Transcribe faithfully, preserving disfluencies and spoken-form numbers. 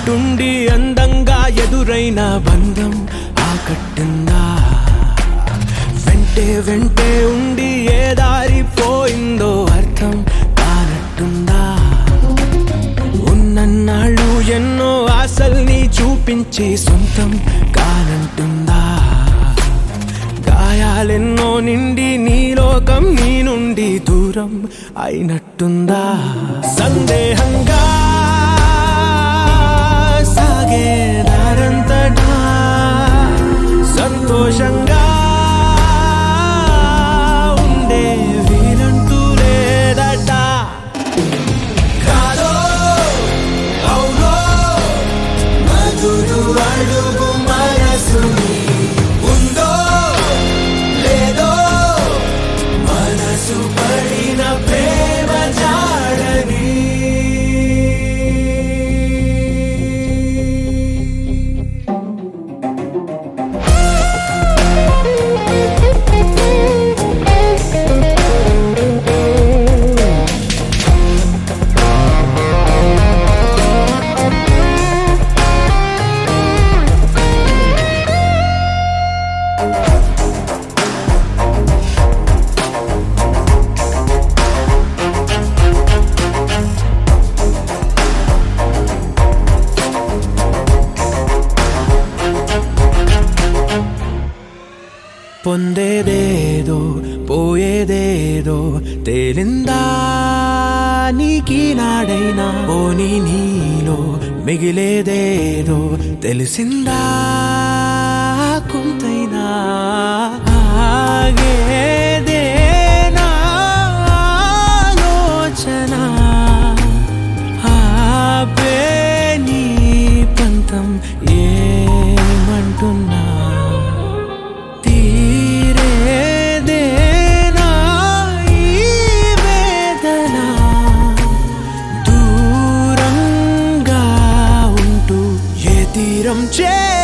ఉన్నట్టుండి అందంగా ఎదురైన బంధం ఆకట్టిందా? వెంటే వెంటే ఉండి ఏ దారిపోయిందో అర్థం కానట్టుందా? ఉన్నన్నాళ్ళు ఎన్నో ఆశల్ని చూపించి సొంతం కానంటుందా? గాయాలెన్నో నిండి నీ లోకం నీ నుండి దూరం అయినట్టుందా? సందేహంగా సాగే దారంతటా సంతోషంగా ఉండే వీలంటూ లేదట. కాదో అవునో మధురు అడుగు మనసుని ఉందో లేదో మనసు పడిన ప్రేమ జాడని. పొందేదేదో పోయేదేదో తేలిందా నీకీ నాడైనా? పోనీ నీలో మిగిలేదేదో తెలిసిందా కొంతైనా? ఆగేదేనా ఆలోచన? ఆపే నీ పంతం ఏమంటున్నా? తీరం చే